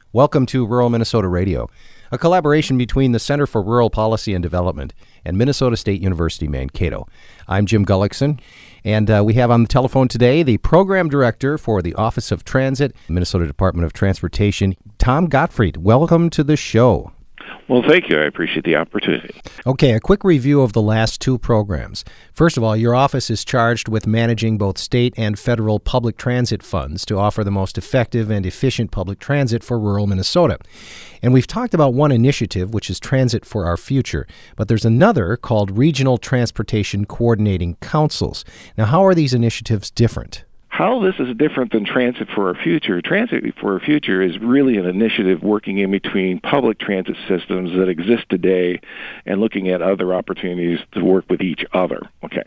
Welcome to Rural Minnesota Radio, a collaboration between the Center for Rural Policy and Development and Minnesota State University, Mankato. I'm Jim Gullickson, and we have on the telephone today the Program Director for the Office of Transit, Minnesota Department of Transportation, Tom Gottfried. Welcome to the show. Well, thank you. I appreciate the opportunity. Okay, a quick review of the last two programs. First of all, your office is charged with managing both state and federal public transit funds to offer the most effective and efficient public transit for rural Minnesota. And we've talked about one initiative, which is Transit for Our Future, but there's another called Regional Transportation Coordinating Councils. Now, how are these initiatives different? How this is different than Transit for Our Future. Transit for Our Future is really an initiative working in between public transit systems that exist today and looking at other opportunities to work with each other. Okay.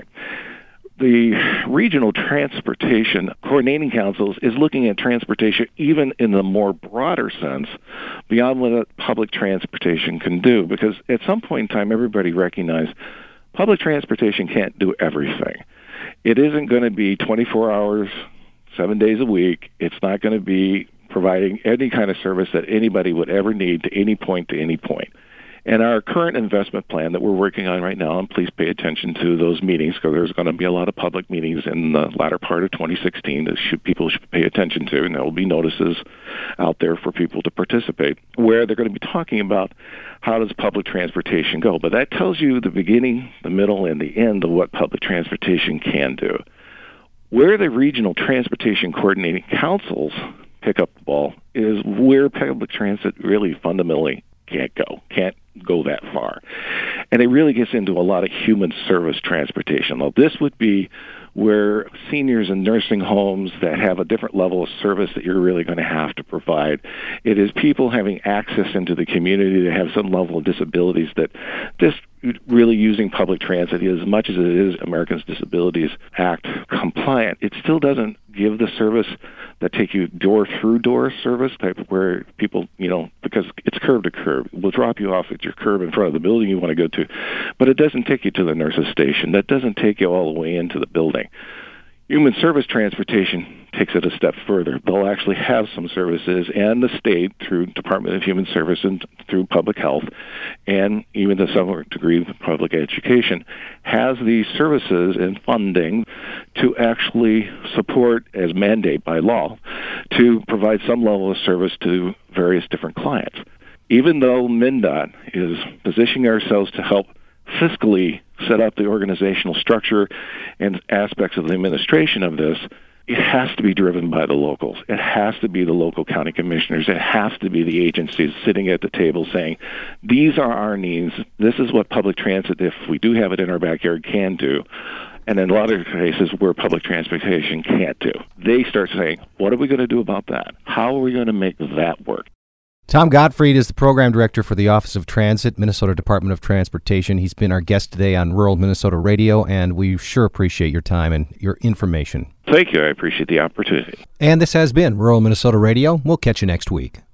The Regional Transportation Coordinating Councils is looking at transportation even in the more broader sense beyond what public transportation can do, because at some point in time everybody recognized public transportation can't do everything. It isn't going to be 24 hours, 7 days a week. It's not going to be providing any kind of service that anybody would ever need to any point to any point. And our current investment plan that we're working on right now, and please pay attention to those meetings because there's going to be a lot of public meetings in the latter part of 2016 that people should pay attention to, and there will be notices out there for people to participate where they're going to be talking about how does public transportation go. But that tells you the beginning, the middle, and the end of what public transportation can do. Where the Regional Transportation Coordinating Councils pick up the ball is where public transit really fundamentally can't go that far. And it really gets into a lot of human service transportation. Now, this would be where seniors in nursing homes that have a different level of service that you're really going to have to provide. It is people having access into the community that have some level of disabilities that just really using public transit, as much as it is Americans with Disabilities Act compliant, it still doesn't give the service that take you door-through-door service type of where people, because it's curb to curb. We'll drop you off at your curb in front of the building you want to go to, but it doesn't take you to the nurse's station. That doesn't take you all the way into the building. Human service transportation takes it a step further. They'll actually have some services, and the state, through Department of Human Service and through public health, and even to some degree public education, has these services and funding to actually support, as mandate by law, to provide some level of service to various different clients. Even though MnDOT is positioning ourselves to help fiscally set up the organizational structure and aspects of the administration of this, it has to be driven by the locals. It has to be the local county commissioners. It has to be the agencies sitting at the table saying, these are our needs. This is what public transit, if we do have it in our backyard, can do. And in a lot of cases where public transportation can't do. They start saying, what are we going to do about that? How are we going to make that work? Tom Gottfried is the Program Director for the Office of Transit, Minnesota Department of Transportation. He's been our guest today on Rural Minnesota Radio, and we sure appreciate your time and your information. Thank you. I appreciate the opportunity. And this has been Rural Minnesota Radio. We'll catch you next week.